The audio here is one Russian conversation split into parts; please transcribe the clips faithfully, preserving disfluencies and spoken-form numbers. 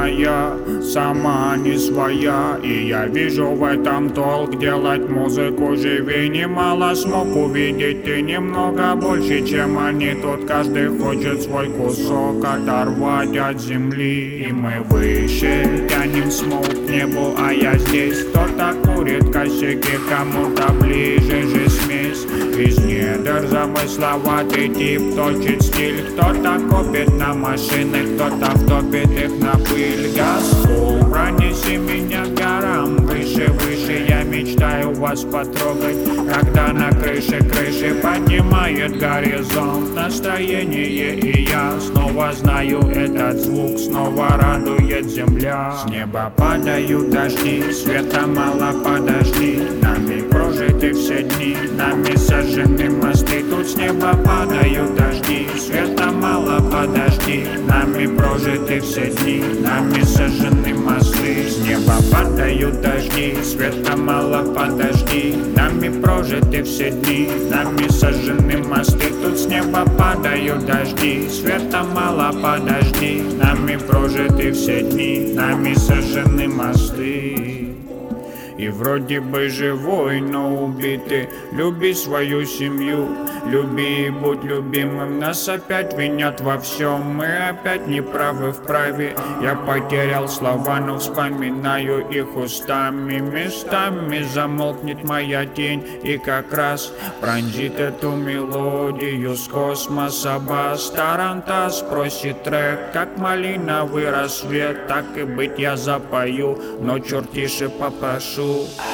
моя, сама не своя. И я вижу в этом толк, делать музыку живее. Немало смог увидеть ты немного больше, чем они. Тут каждый хочет свой кусок оторвать от земли. И мы выше тянем смог к небу, а я здесь. Кто-то курит косяки, кому-то ближе же смесь. Из недр замысловатый тип точит стиль. Кто-то копит на машины, кто-то втопит их на пыль. Газпол, пронеси меня к горам, выше, выше. Я мечтаю вас потрогать, когда на крыше крыши поднимает горизонт настроение. И я снова знаю этот звук, снова радует земля. С неба падают дожди, света мало, подожди. Нами прожиты все дни, нами сожжены мосты. Тут с неба падают дожди, света мало, подожди. Нами прожиты все дни, нами сожжены мосты. С неба падают дожди, света мало, подожди. Нами прожиты все дни, нами сожжены мосты. Тут с неба падают дожди, света мало, подожди. Нами прожиты все дни, нами сожжены мосты. И вроде бы живой, но убитый. Люби свою семью, люби и будь любимым. Нас опять винят во всем, мы опять неправы в праве. Я потерял слова, но вспоминаю их устами. Местами замолкнет моя тень, и как раз пронзит эту мелодию с космоса бас. Тарантас просит трек, как малиновый рассвет. Так и быть я запою, но черт тише попрошу.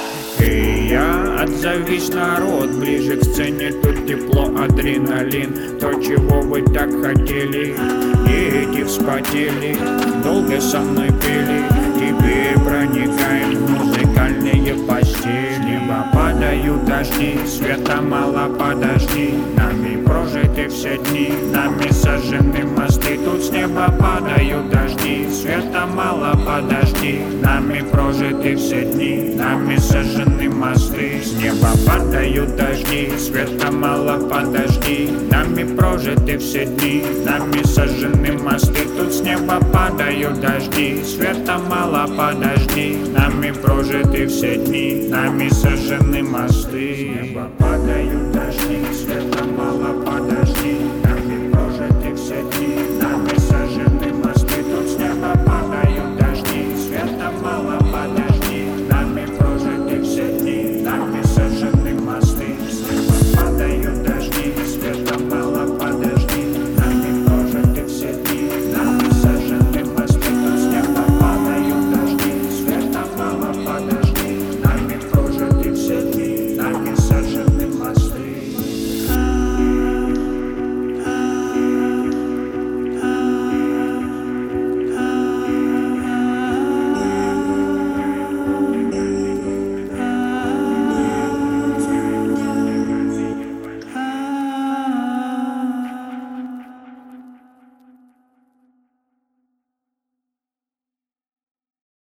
И я отзовись, народ, ближе к сцене. Тут тепло, адреналин, то, чего вы так хотели. Дети вспотели, долго со мной пели. Теперь проникаем в музыкальные постели. С неба падают дожди, света мало, подожди. Нами прожиты все дни, нами сожжены мосты. Тут с неба падают дожди, света мало, подожди. Нами прожиты все дни, нами сожжены мосты. С неба падают дожди, света мало, подожди. Нами прожиты все дни, нами сожжены мосты. Тут с неба падают дожди, света мало, подожди. Нами прожиты все дни, нами сожжены мосты. С неба падают дожди.